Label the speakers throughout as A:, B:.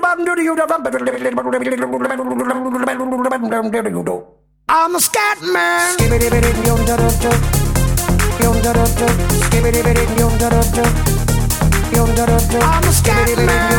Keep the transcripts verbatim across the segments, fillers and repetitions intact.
A: I'm a scat man. I'm a scat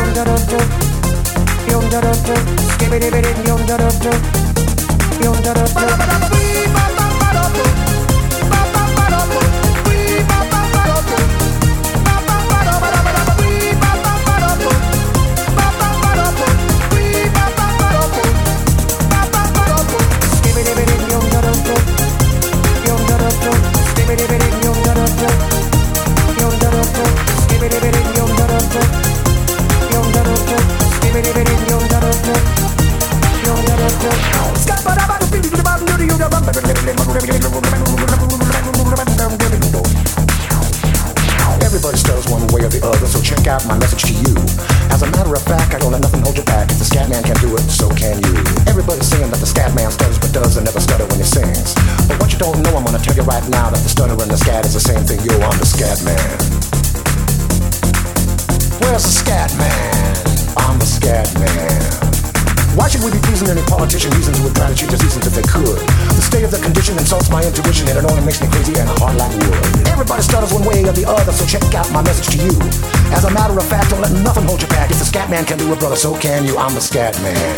A: Everybody stutters one way or the other, so check out my message to you. As a matter of fact, I don't let nothing hold you back. If the scat man can do it, so can you. Everybody's saying that the scat man stutters but does and never stutter when he sings. But what you don't know, I'm gonna tell you right now, that the stutter and the scat is the same thing. Yo, I'm the scat man. Where's the scat man? I'm the scat man. Why should we be pleasing any politician? Reasons would try to cheat the seasons if they could. The state of the condition insults my intuition, and it only makes me crazy and hard like wood. Everybody stutters one way or the other, so check out my message to you. As a matter of fact, don't let nothing hold you back. If the scat man can do it, brother, so can you. I'm the scat man.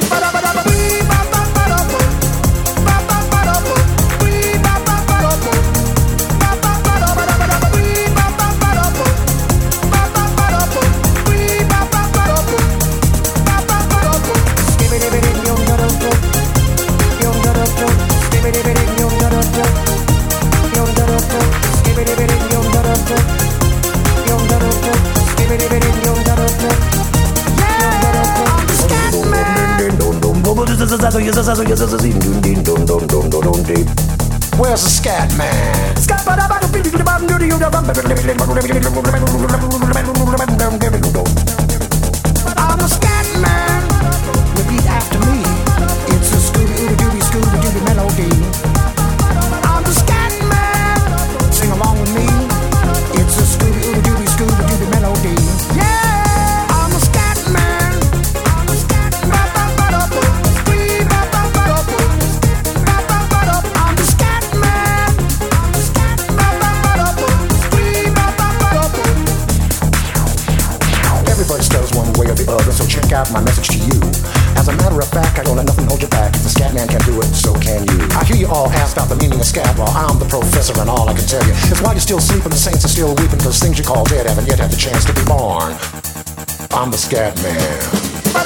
A: Where's the scat man? I'm a scat man. Repeat after me. It's a Scooby-Dooby, Scooby-Dooby melody. I'm the scat man. Sing along with me. It's a Scooby-Dooby, Scooby-Dooby melody. Yeah, I'm a scat man. I'm a scat man. I'm the scat man. Everybody stutters one way or the other, so check out my message to you. As a matter of fact, I don't let nothing hold you back. If the scat man can do it, so can you. I hear you all ask about the meaning of scat. Well, I'm the professor, and all I can tell you is why you're still sleeping, the saints are still weeping, because things you call dead haven't yet had the chance to be born. I'm the scat man.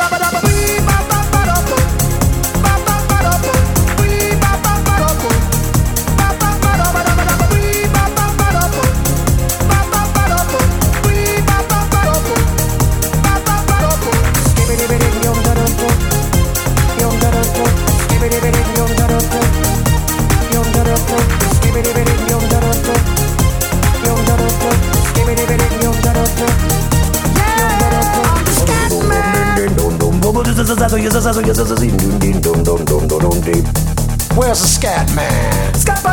A: Where's the scat man?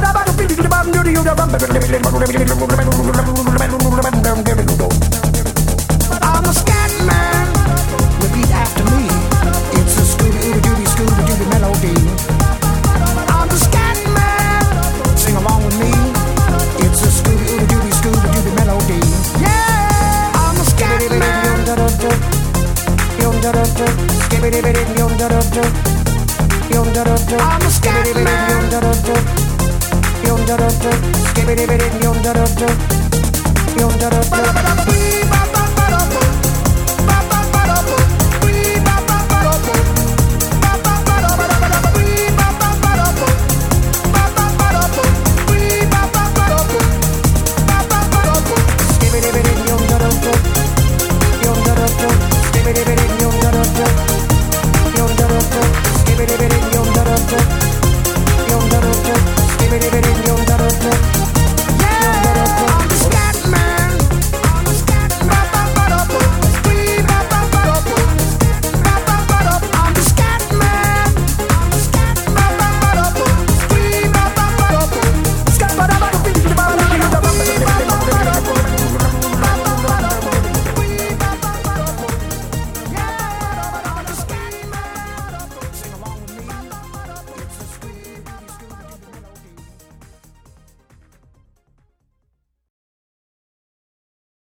A: I'm a scat man. Repeat after me. It's a Scooby-Dooby, Scooby-Dooby melody. I'm the scat man. Sing along with me. It's a Scooby-Dooby, Scooby-Dooby melody. Yeah, I'm a scat man. I'm a scat man.